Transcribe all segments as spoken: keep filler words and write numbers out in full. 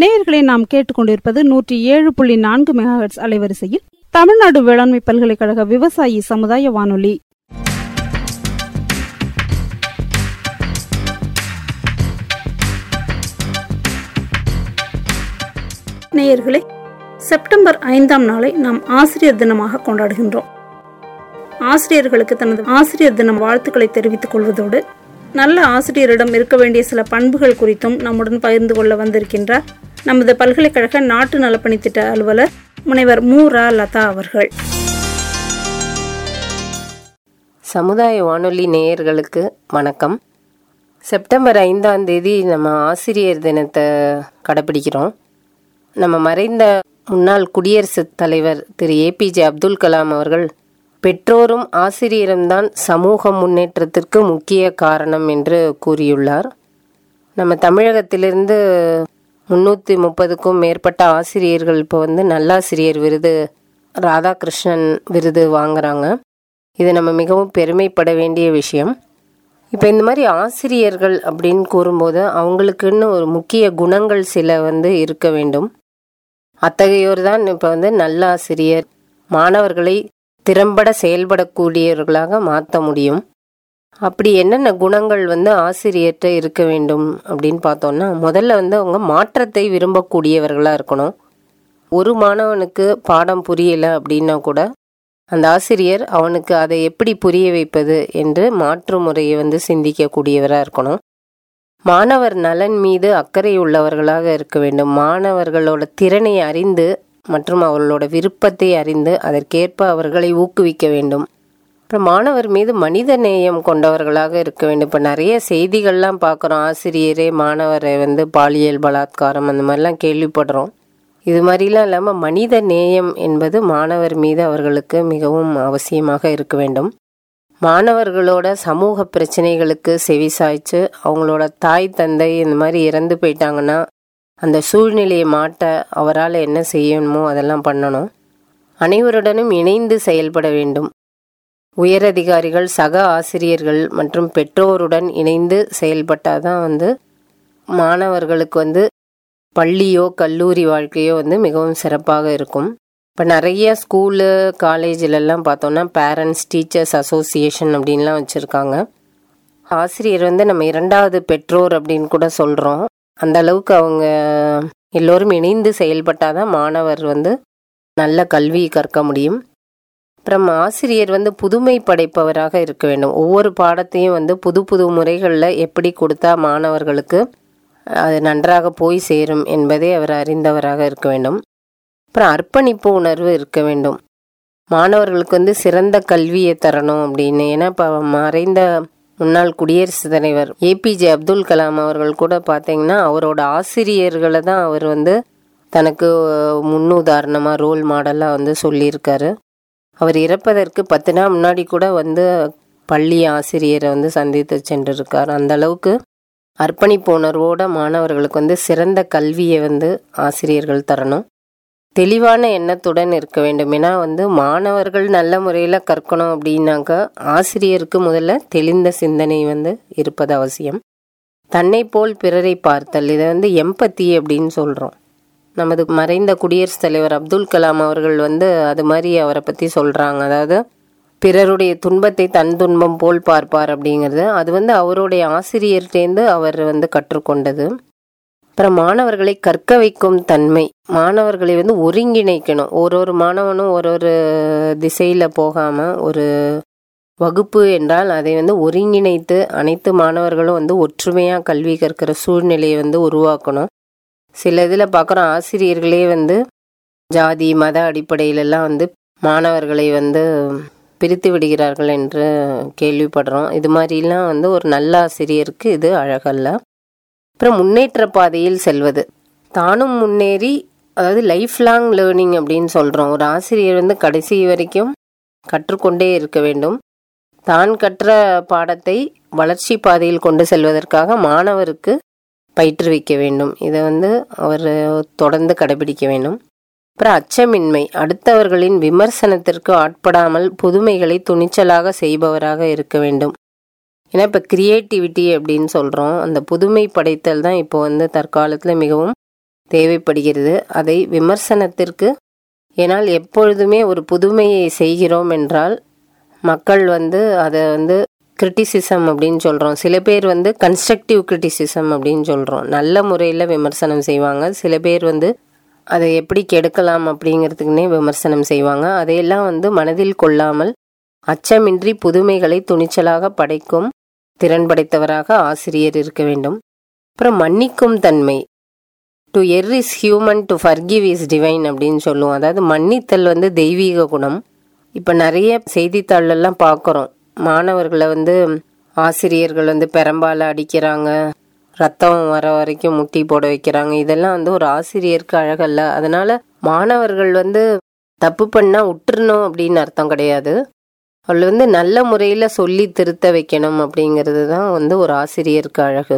நேயர்களை நாம் கேட்டுக்கொண்டிருப்பது நூற்றி ஏழு புள்ளி நான்கு மெகாஹெர்ட்ஸ் அலைவரிசையில் தமிழ்நாடு வேளாண்மை பல்கலைக்கழக விவசாயி சமுதாய வானொலி. நேயர்களே, செப்டம்பர் ஐந்தாம் நாளை நாம் ஆசிரியர் தினமாக கொண்டாடுகின்றோம். ஆசிரியர்களுக்கு தனது ஆசிரியர் தினம் வாழ்த்துக்களை தெரிவித்துக் கொள்வதோடு நல்ல ஆசிரியரிடம் இருக்க வேண்டிய சில பண்புகள் குறித்தும் நம்முடன் பகிர்ந்து கொள்ள வந்திருக்கின்றார் நமது பல்கலைக்கழக நாட்டு நலப்பணி திட்ட அலுவலர் முனைவர் மு ரா லதா அவர்கள். சமுதாய வானொலி நேயர்களுக்கு வணக்கம். செப்டம்பர் ஐந்தாம் தேதி நம்ம ஆசிரியர் தினத்தை கடைப்பிடிக்கிறோம். நம்ம மறைந்த முன்னாள் குடியரசுத் தலைவர் திரு ஏபிஜே அப்துல் கலாம் அவர்கள் பெற்றோரும் ஆசிரியரும் தான் சமூக முன்னேற்றத்திற்கு முக்கிய காரணம் என்று கூறியுள்ளார். நம்ம தமிழகத்திலிருந்து முன்னூற்றி முப்பதுக்கும் மேற்பட்ட ஆசிரியர்கள் இப்போ வந்து நல்லாசிரியர் விருது, ராதாகிருஷ்ணன் விருது வாங்குறாங்க. இது நம்ம மிகவும் பெருமைப்பட வேண்டிய விஷயம். இப்போ இந்த மாதிரி ஆசிரியர்கள் அப்படின்னு கூறும்போது அவங்களுக்குன்னு ஒரு முக்கிய குணங்கள் சில வந்து இருக்க வேண்டும். அத்தகையோர் தான் இப்போ வந்து நல்லாசிரியர், மாணவர்களை திறம்பட செயல்படக்கூடியவர்களாக மாற்ற முடியும். அப்படி என்னென்ன குணங்கள் வந்து ஆசிரியர்கிட்ட இருக்க வேண்டும் அப்படின்னு பார்த்தோன்னா, முதல்ல வந்து அவங்க மாற்றத்தை விரும்பக்கூடியவர்களாக இருக்கணும். ஒரு மாணவனுக்கு பாடம் புரியலை அப்படின்னா கூட அந்த ஆசிரியர் அவனுக்கு அதை எப்படி புரிய வைப்பது என்று மாற்று முறையை வந்து சிந்திக்கக்கூடியவராக இருக்கணும். மாணவர் நலன் மீது அக்கறை உள்ளவர்களாக இருக்க வேண்டும். மாணவர்களோட திறனை அறிந்து மற்றும் அவர்களோட விருப்பத்தை அறிந்து அதற்கேற்ப அவர்களை ஊக்குவிக்க வேண்டும். அப்புறம் மாணவர் மீது மனித நேயம் கொண்டவர்களாக இருக்க வேண்டும். இப்போ நிறைய செய்திகள்லாம் பார்க்குறோம், ஆசிரியரே மாணவரை வந்து பாலியல் பலாத்காரம் அந்த மாதிரிலாம் கேள்விப்படுறோம். இது மாதிரிலாம் இல்லாமல் மனித நேயம் என்பது மாணவர் மீது அவர்களுக்கு மிகவும் அவசியமாக இருக்க வேண்டும். மாணவர்களோட சமூக பிரச்சனைகளுக்கு செவிசாய்ச்சு அவங்களோட தாய் தந்தை இந்த மாதிரி இறந்து போயிட்டாங்கன்னா அந்த சூழ்நிலையை மாற்ற அவரால் என்ன செய்யணுமோ அதெல்லாம் பண்ணணும். அனைவருடனும் இணைந்து செயல்பட வேண்டும். உயரதிகாரிகள், சக ஆசிரியர்கள் மற்றும் பெற்றோருடன் இணைந்து செயல்பட்டால் தான் வந்து மாணவர்களுக்கு வந்து பள்ளியோ கல்லூரி வாழ்க்கையோ வந்து மிகவும் சிறப்பாக இருக்கும். இப்போ நிறைய ஸ்கூலு காலேஜிலெல்லாம் பார்த்தோன்னா பேரண்ட்ஸ் டீச்சர்ஸ் அசோசியேஷன் அப்படின்லாம் வச்சுருக்காங்க. ஆசிரியர் வந்து நம்ம இரண்டாவது பெற்றோர் அப்படின்னு கூட சொல்கிறோம். அந்த அளவுக்கு அவங்க எல்லோரும் இணைந்து செயல்பட்டால் தான் மாணவர் வந்து நல்ல கல்வி கற்க முடியும். அப்புறம் ஆசிரியர் வந்து புதுமை படைப்பவராக இருக்க வேண்டும். ஒவ்வொரு பாடத்தையும் வந்து புது புது முறைகளில் எப்படி கொடுத்தா மாணவர்களுக்கு அது நன்றாக போய் சேரும் என்பதை அவர் அறிந்தவராக இருக்க வேண்டும். அப்புறம் அர்ப்பணிப்பு உணர்வு இருக்க வேண்டும். மாணவர்களுக்கு வந்து சிறந்த கல்வியை தரணும் அப்படின்னு. ஏன்னா இப்போ மறைந்த முன்னாள் குடியரசுத் தலைவர் ஏபிஜே அப்துல் கலாம் அவர்கள் கூட பார்த்தீங்கன்னா அவரோட ஆசிரியர்களை தான் அவர் வந்து தனக்கு முன்னுதாரணமாக ரோல் மாடலாக வந்து சொல்லியிருக்காரு. அவர் இறப்பதற்கு பத்து நாள் முன்னாடி கூட வந்து பள்ளி ஆசிரியரை வந்து சந்தித்து சென்றிருக்கார். அந்த அளவுக்கு அர்ப்பணிப்பு உணர்வோட மாணவர்களுக்கு வந்து சிறந்த கல்வியை வந்து ஆசிரியர்கள் தரணும். தெளிவான எண்ணத்துடன் இருக்க வேண்டும். ஏன்னா வந்து மாணவர்கள் நல்ல முறையில் கற்கணும் அப்படின்னாக்கா ஆசிரியருக்கு முதல்ல தெளிந்த சிந்தனை வந்து இருப்பது அவசியம். தன்னை போல் பிறரை பார்த்தல், இதை வந்து எம்பத்தி அப்படின்னு சொல்கிறோம். நமது மறைந்த குடியரசுத் தலைவர் அப்துல் கலாம் அவர்கள் வந்து அது மாதிரி அவரை பற்றி சொல்கிறாங்க. அதாவது பிறருடைய துன்பத்தை தன் துன்பம் போல் பார்ப்பார் அப்படிங்கிறது அது வந்து அவருடைய ஆசிரியர்கிட்டேருந்து அவர் வந்து கற்றுக்கொண்டது. அப்புறம் மாணவர்களை கற்க வைக்கும் தன்மை, மாணவர்களை வந்து ஒருங்கிணைக்கணும். ஒரு ஒரு மாணவனும் ஒரு ஒரு திசையில் போகாமல் ஒரு வகுப்பு என்றால் அதை வந்து ஒருங்கிணைத்து அனைத்து மாணவர்களும் வந்து ஒற்றுமையாக கல்வி கற்கிற சூழ்நிலையை வந்து உருவாக்கணும். சில இதில் பார்க்குறோம் ஆசிரியர்களே வந்து ஜாதி மத அடிப்படையிலெல்லாம் வந்து மாணவர்களை வந்து பிரித்து விடுகிறார்கள் என்று கேள்விப்படுறோம். இது மாதிரிலாம் வந்து ஒரு நல்ல ஆசிரியருக்கு இது அழகல்ல. அப்புறம் முன்னேற்ற பாதையில் செல்வது, தானும் முன்னேறி, அதாவது லைஃப் லாங் லேர்னிங் அப்படின்னு சொல்கிறோம். ஒரு ஆசிரியர் வந்து கடைசி வரைக்கும் கற்றுக்கொண்டே இருக்க வேண்டும். தான் கற்ற பாடத்தை வளர்ச்சி பாதையில் கொண்டு செல்வதற்காக மாணவருக்கு பயிற்றுவிக்க வேண்டும். இதை வந்து அவர் தொடர்ந்து கடைபிடிக்க வேண்டும். அப்புறம் அச்சமின்மை, அடுத்தவர்களின் விமர்சனத்திற்கு ஆட்படாமல் புதுமைகளை துணிச்சலாக செய்பவராக இருக்க வேண்டும். ஏன்னா இப்போ கிரியேட்டிவிட்டி அப்படின்னு சொல்கிறோம், அந்த புதுமை படைத்தல் தான் இப்போ வந்து தற்காலத்தில் மிகவும் தேவைப்படுகிறது. அதை விமர்சனத்திற்கு, ஏனால் எப்பொழுதுமே ஒரு புதுமையை செய்கிறோம் என்றால் மக்கள் வந்து அதை வந்து கிரிட்டிசிசம் அப்படின்னு சொல்கிறோம். சில பேர் வந்து கன்ஸ்ட்ரக்டிவ் கிரிட்டிசிசம் அப்படின்னு சொல்கிறோம். நல்ல முறையில் விமர்சனம் செய்வாங்க. சில பேர் வந்து அதை எப்படி கெடுக்கலாம் அப்படிங்கிறதுக்குன்னே விமர்சனம் செய்வாங்க. அதையெல்லாம் வந்து மனதில் கொள்ளாமல் அச்சமின்றி புதுமைகளை துணிச்சலாக படைக்கும் திறன் படைத்தவராக ஆசிரியர் இருக்க வேண்டும். அப்புறம் மன்னிக்கும் தன்மை. To err is human, to forgive is divine அப்படின்னு சொல்லுவோம். அதாவது மன்னித்தல் வந்து தெய்வீக குணம். இப்போ நிறைய செய்தித்தாளெல்லாம் பார்க்குறோம், மாணவர்களை வந்து ஆசிரியர்கள் வந்து பெரம்பால் அடிக்கிறாங்க, ரத்தம் வர வரைக்கும் முட்டி போட வைக்கிறாங்க. இதெல்லாம் வந்து ஒரு ஆசிரியருக்கு அழகல்ல. அதனால மாணவர்கள் வந்து தப்பு பண்ணால் விட்டுறணும் அப்படின்னு அர்த்தம் கிடையாது. அவள் வந்து நல்ல முறையில் சொல்லி திருத்த வைக்கணும் அப்படிங்கிறது தான் வந்து ஒரு ஆசிரியருக்கு அழகு.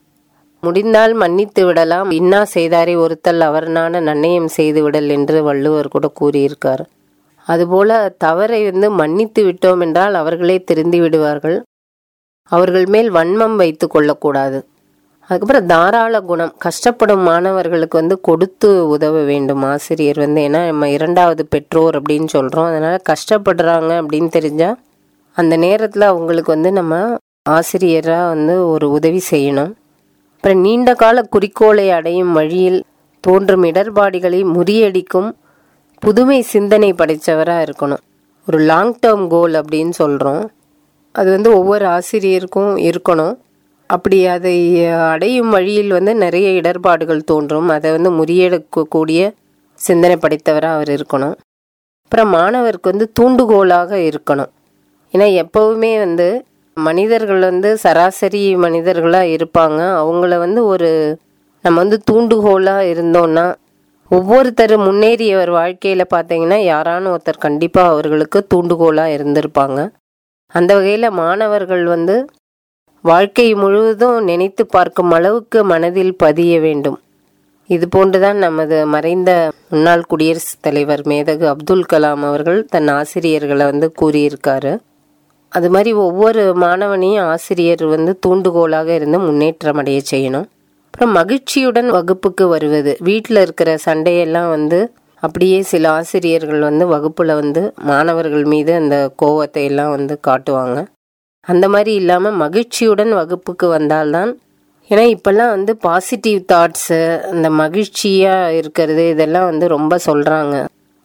முடிந்தால் மன்னித்து விடலாம், இன்னா செய்தாரை ஒருத்தல் அவர்னான நன்னயம் செய்து விடல் என்று வள்ளுவர் கூட கூறியிருக்கார். அதுபோல தவறை வந்து மன்னித்து விட்டோம் என்றால் அவர்களே திருந்தி விடுவார்கள். அவர்கள் மேல் வன்மம் வைத்து கொள்ளக்கூடாது. அதுக்கப்புறம் தாராள குணம். கஷ்டப்படும் மாணவர்களுக்கு வந்து கொடுத்து உதவ வேண்டும் ஆசிரியர் வந்து. ஏன்னா நம்ம இரண்டாவது பெற்றோர் அப்படின்னு சொல்கிறோம். அதனால் கஷ்டப்படுறாங்க அப்படின்னு தெரிஞ்சால் அந்த நேரத்தில் அவங்களுக்கு வந்து நம்ம ஆசிரியராக வந்து ஒரு உதவி செய்யணும். அப்புறம் நீண்ட கால குறிக்கோளை அடையும் வழியில் தோன்றும் இடர்பாடுகளை முறியடிக்கும் புதுமை சிந்தனை படைத்தவராக இருக்கணும். ஒரு லாங் டேர்ம் கோல் அப்படின்னு சொல்கிறோம். அது வந்து ஒவ்வொரு ஆசிரியருக்கும் இருக்கணும். அப்படி அதை அடையும் வழியில் வந்து நிறைய இடர்பாடுகள் தோன்றும். அதை வந்து முறியடிக்கக்கூடிய சிந்தனை படைத்தவராக அவர் இருக்கணும். அப்புறம் மாணவருக்கு வந்து தூண்டுகோலாக இருக்கணும். ஏன்னா எப்போவுமே வந்து மனிதர்கள் வந்து சராசரி மனிதர்களாக இருப்பாங்க. அவங்கள வந்து ஒரு நம்ம வந்து தூண்டுகோலாக இருந்தோன்னா, ஒவ்வொருத்தர் முன்னேறியவர் வாழ்க்கையில் பார்த்தீங்கன்னா யாரான ஒருத்தர் கண்டிப்பாக அவர்களுக்கு தூண்டுகோலாக இருந்திருப்பாங்க. அந்த வகையில் மாணவர்கள் வந்து வாழ்க்கை முழுவதும் நினைத்து பார்க்கும் அளவுக்கு மனதில் பதிய வேண்டும். இது போன்றுதான் நமது மறைந்த முன்னாள் குடியரசுத் தலைவர் மேதகு அப்துல் கலாம் அவர்கள் தன் ஆசிரியர்களை வந்து கூறியிருக்காரு. அது மாதிரி ஒவ்வொரு மாணவனையும் ஆசிரியர் வந்து தூண்டுகோலாக இருந்து முன்னேற்றம் அடைய செய்யணும். அப்புறம் மகிழ்ச்சியுடன் வகுப்புக்கு வருவது. வீட்டில் இருக்கிற சண்டையெல்லாம் வந்து அப்படியே சில ஆசிரியர்கள் வந்து வகுப்பில் வந்து மாணவர்கள் மீது அந்த கோவத்தை எல்லாம் வந்து காட்டுவாங்க. அந்த மாதிரி இல்லாமல் மகிழ்ச்சியுடன் வகுப்புக்கு வந்தால்தான். ஏன்னா இப்போல்லாம் வந்து பாசிட்டிவ் தாட்ஸு, அந்த மகிழ்ச்சியாக இருக்கிறது, இதெல்லாம் வந்து ரொம்ப சொல்கிறாங்க.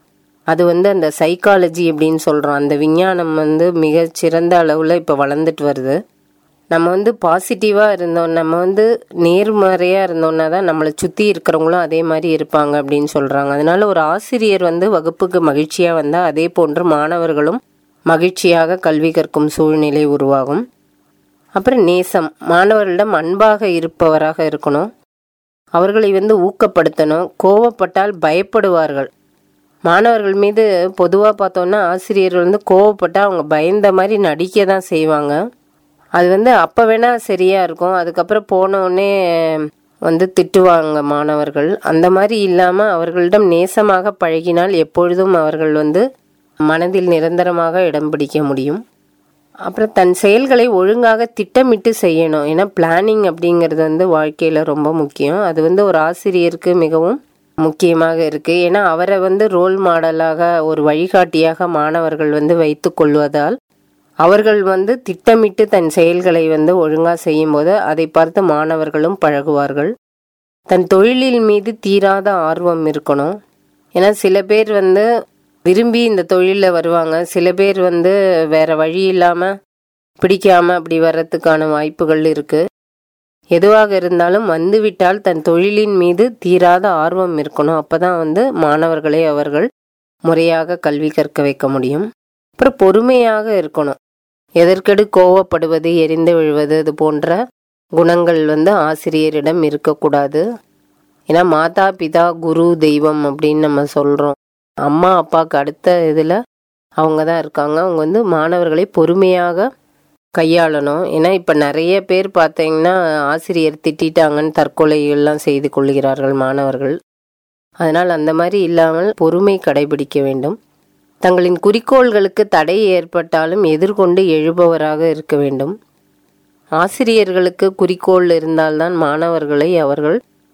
அது வந்து அந்த சைக்காலஜி அப்படின்னு சொல்கிறோம். அந்த விஞ்ஞானம் வந்து மிகச்சிறந்த அளவில் இப்போ வளர்ந்துட்டு வருது. நம்ம வந்து பாசிட்டிவாக இருந்தோம், நம்ம வந்து நேர்மறையாக இருந்தோன்னா தான் நம்மளை சுற்றி இருக்கிறவங்களும் அதே மாதிரி இருப்பாங்க அப்படின்னு சொல்கிறாங்க. அதனால ஒரு ஆசிரியர் வந்து வகுப்புக்கு மகிழ்ச்சியாக வந்தால் அதே போன்று மாணவர்களும் மகிழ்ச்சியாக கல்வி கற்கும் சூழ்நிலை உருவாகும். அப்புறம் நேசம். மாணவர்களிடம் அன்பாக இருப்பவராக இருக்கணும். அவர்களை வந்து ஊக்கப்படுத்தணும். கோவப்பட்டால் பயப்படுவார்கள். மாணவர்கள் மீது பொதுவாக பார்த்தோன்னா ஆசிரியர்கள் வந்து கோவப்பட்டால் அவங்க பயந்த மாதிரி நடிக்க தான் செய்வாங்க. அது வந்து அப்போ வேணால் சரியாக இருக்கும், அதுக்கப்புறம் போனோடனே வந்து திட்டுவாங்க மாணவர்கள். அந்த மாதிரி இல்லாமல் அவர்களிடம் நேசமாக பழகினால் எப்பொழுதும் அவர்கள் வந்து மனதில் நிரந்தரமாக இடம் பிடிக்க முடியும். அப்புறம் தன் செயல்களை ஒழுங்காக திட்டமிட்டு செய்யணும். ஏன்னா பிளானிங் அப்படிங்கிறது வந்து வாழ்க்கையில் ரொம்ப முக்கியம். அது வந்து ஒரு ஆசிரியருக்கு மிகவும் முக்கியமாக இருக்குது. ஏன்னா அவரை வந்து ரோல் மாடலாக, ஒரு வழிகாட்டியாக மாணவர்கள் வந்து வைத்து கொள்வதால் அவர்கள் வந்து திட்டமிட்டு தன் செயல்களை வந்து ஒழுங்காக செய்யும்போது அதை பார்த்து மாணவர்களும் பழகுவார்கள். தன் தொழிலில் மீது தீராத ஆர்வம் இருக்கணும். ஏன்னா சில பேர் வந்து விரும்பி இந்த தொழிலில் வருவாங்க, சில பேர் வந்து வேறு வழி இல்லாமல் பிடிக்காமல் அப்படி வர்றதுக்கான வாய்ப்புகள் இருக்குது. எதுவாக இருந்தாலும் வந்துவிட்டால் தன் தொழிலின் மீது தீராத ஆர்வம் இருக்கணும். அப்போ தான் வந்து மாணவர்களை அவர்கள் முறையாக கல்வி கற்க வைக்க முடியும். அப்புறம் பொறுமையாக இருக்கணும். எதற்கெடு கோவப்படுவது, எரிந்து விழுவது, இது போன்ற குணங்கள் வந்து ஆசிரியரிடம் இருக்கக்கூடாது. ஏன்னா மாதா பிதா குரு தெய்வம் அப்படின்னு நம்ம சொல்கிறோம். அம்மா அப்பாவுக்கு அடுத்த இதில் அவங்க தான் இருக்காங்க. அவங்க வந்து மாணவர்களை பொறுமையாக கையாளணும். ஏன்னா இப்போ நிறைய பேர் பார்த்தீங்கன்னா ஆசிரியர் திட்டாங்கன்னு தற்கொலைகள்லாம் செய்து கொள்கிறார்கள் மாணவர்கள். அதனால் அந்த மாதிரி இல்லாமல் பொறுமை கடைபிடிக்க வேண்டும். தங்களின் குறிக்கோள்களுக்கு தடை ஏற்பட்டாலும் எதிர்கொண்டு எழுபவராக இருக்க வேண்டும். ஆசிரியர்களுக்கு குறிக்கோள் இருந்தால்தான் மாணவர்களை அவர்கள்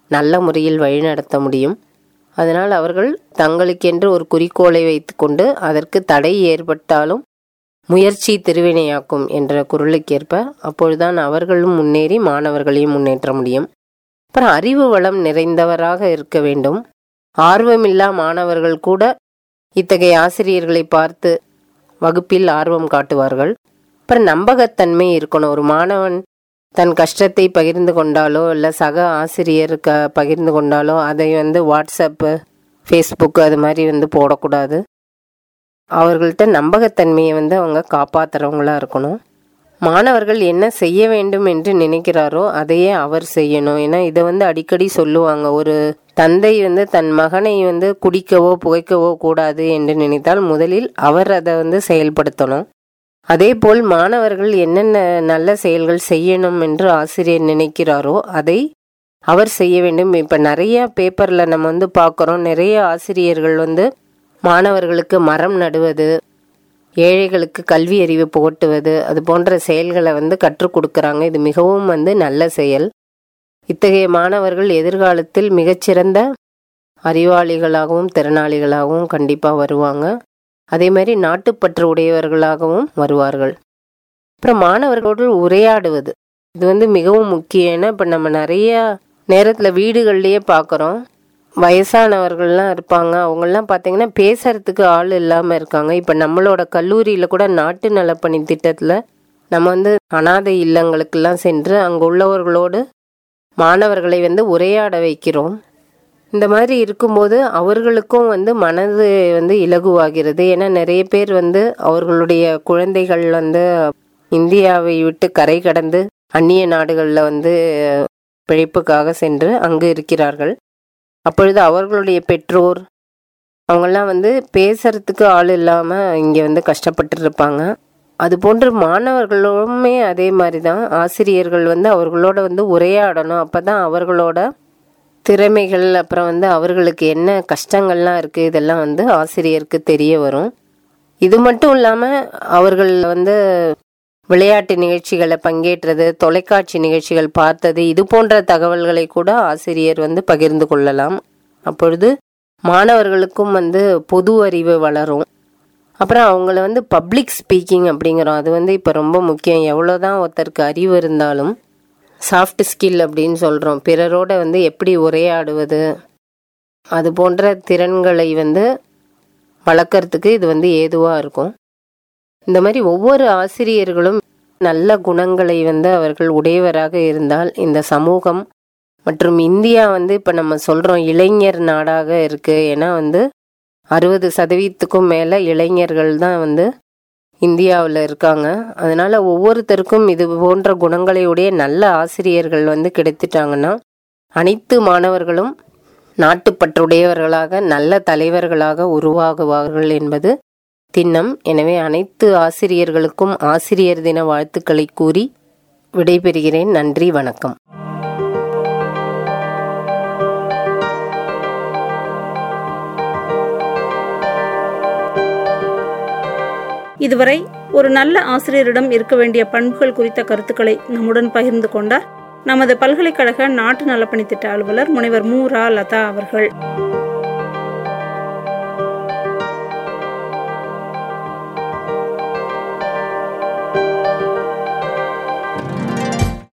நல்ல முறையில் வழிநடத்த முடியும். அதனால் அவர்கள் தங்களுக்கென்று ஒரு குறிக்கோளை வைத்துக்கொண்டு அதற்கு தடை ஏற்பட்டாலும் முயற்சி திருவினையாக்கும் என்ற குறளுக்கேற்ப அப்பொழுதுதான் அவர்களும் முன்னேறி மாணவர்களையும் முன்னேற்ற முடியும். அப்புறம் அறிவு வளம் நிறைந்தவராக இருக்க வேண்டும். ஆர்வமில்லா மாணவர்கள் கூட இத்தகைய ஆசிரியர்களை பார்த்து வகுப்பில் ஆர்வம் காட்டுவார்கள். அப்புறம் நம்பகத்தன்மை இருக்கணும். ஒரு மாணவன் தன் கஷ்டத்தை பகிர்ந்து கொண்டாலோ இல்லை சக ஆசிரியர் க பகிர்ந்து கொண்டாலோ அதை வந்து வாட்ஸ்அப்பு, ஃபேஸ்புக்கு அது மாதிரி வந்து போடக்கூடாது. அவர்கள்ட்ட நம்பகத்தன்மையை வந்து அவங்க காப்பாற்றுறவங்களா இருக்கணும். மாணவர்கள் என்ன செய்ய வேண்டும் என்று நினைக்கிறாரோ அதையே அவர் செய்யணும். ஏன்னா இதை வந்து அடிக்கடி சொல்லுவாங்க. ஒரு தந்தை வந்து தன் மகனை வந்து குடிக்கவோ புகைக்கவோ கூடாது என்று நினைத்தால் முதலில் அவர் அதை வந்து செயல்படுத்தணும். அதே போல் மாணவர்கள் என்னென்ன நல்ல செயல்கள் செய்யணும் என்று ஆசிரியர் நினைக்கிறாரோ அதை அவர் செய்ய வேண்டும். இப்போ நிறைய பேப்பரில் நம்ம வந்து பார்க்குறோம், நிறைய ஆசிரியர்கள் வந்து மாணவர்களுக்கு மரம் நடுவது, ஏழைகளுக்கு கல்வி அறிவு புகட்டுவது, அது போன்ற செயல்களை வந்து கற்றுக் கொடுக்குறாங்க. இது மிகவும் வந்து நல்ல செயல். இத்தகைய மாணவர்கள் எதிர்காலத்தில் மிகச்சிறந்த அறிவாளிகளாகவும் திறனாளிகளாகவும் கண்டிப்பாக வருவாங்க. அதே மாதிரி நாட்டுப்பற்று உடையவர்களாகவும் வருவார்கள். அப்புறம் மாணவர்களோடு உரையாடுவது இது வந்து மிகவும் முக்கியம். ஏன்னா இப்போ நம்ம நிறைய நேரத்தில் வீடுகள்லேயே பார்க்குறோம், வயசானவர்கள்லாம் இருப்பாங்க. அவங்கெல்லாம் பார்த்திங்கன்னா பேசுறதுக்கு ஆள் இல்லாமல் இருக்காங்க. இப்போ நம்மளோட கல்லூரியில் கூட நாட்டு நலப்பணி திட்டத்தில் நம்ம வந்து அனாதை இல்லங்களுக்கெல்லாம் சென்று அங்கே உள்ளவர்களோடு மாணவர்களை வந்து உரையாட வைக்கிறோம். இந்த மாதிரி இருக்கும்போது அவர்களுக்கும் வந்து மனது வந்து இலகுவாகிறது. ஏன்னா நிறைய பேர் வந்து அவர்களுடைய குழந்தைகள் வந்து இந்தியாவை விட்டு கரை கடந்து அந்நிய நாடுகளில் வந்து பிழைப்புக்காக சென்று அங்கு இருக்கிறார்கள். அப்பொழுது அவர்களுடைய பெற்றோர் அவங்கெல்லாம் வந்து பேசுறதுக்கு ஆள் இல்லாமல் இங்கே வந்து கஷ்டப்பட்டு இருப்பாங்க. அதுபோன்று மாணவர்களுமே அதே மாதிரி தான். ஆசிரியர்கள் வந்து அவர்களோட வந்து உரையாடணும். அப்போ தான் அவர்களோட திறமைகள் அப்புறம் வந்து அவர்களுக்கு என்ன கஷ்டங்கள்லாம் இருக்குது இதெல்லாம் வந்து ஆசிரியருக்கு தெரிய வரும். இது மட்டும் இல்லாமல் அவர்கள் வந்து விளையாட்டு நிகழ்ச்சிகளை பங்கேற்றது, தொலைக்காட்சி நிகழ்ச்சிகள் பார்த்தது, இது போன்ற தகவல்களை கூட ஆசிரியர் வந்து பகிர்ந்து கொள்ளலாம். அப்பொழுது மாணவர்களுக்கும் வந்து பொது அறிவு வளரும். அப்புறம் அவங்கள வந்து பப்ளிக் ஸ்பீக்கிங் அப்படிங்கிறோம், அது வந்து இப்போ ரொம்ப முக்கியம். எவ்வளோதான் ஒருத்தருக்கு அறிவு இருந்தாலும் சாஃப்ட் ஸ்கில் அப்படின்னு சொல்கிறோம், பிறரோட வந்து எப்படி உரையாடுவது, அது போன்ற திறன்களை வந்து வளர்க்குறதுக்கு இது வந்து ஏதுவாக இருக்கும். இந்த மாதிரி ஒவ்வொரு ஆசிரியர்களும் நல்ல குணங்களை வந்து அவர்கள் உடையவராக இருந்தால் இந்த சமூகம் மற்றும் இந்தியா வந்து இப்போ நம்ம சொல்கிறோம் இளைஞர் நாடாக இருக்குது. ஏன்னா வந்து அறுபது சதவீதத்துக்கும் மேலே இளைஞர்கள் தான் வந்து இந்தியாவில் இருக்காங்க. அதனால் ஒவ்வொருத்தருக்கும் இது போன்ற குணங்களையுடைய நல்ல ஆசிரியர்கள் வந்து கிடைத்துட்டாங்கன்னா அனைத்து மாணவர்களும் நாட்டுப்பற்றுடையவர்களாக நல்ல தலைவர்களாக உருவாகுவார்கள் என்பது திண்ணம். எனவே அனைத்து ஆசிரியர்களுக்கும் ஆசிரியர் தின வாழ்த்துக்களை கூறி விடைபெறுகிறேன். நன்றி, வணக்கம். இதுவரை ஒரு நல்ல ஆசிரியரிடம் இருக்க வேண்டிய பண்புகள் குறித்த கருத்துக்களை நம்முடன் பகிர்ந்து கொண்டார் நமது பல்கலைக்கழக நாட்டு நலப்பணி திட்ட அலுவலர் முனைவர் மு ரா லதா அவர்கள்.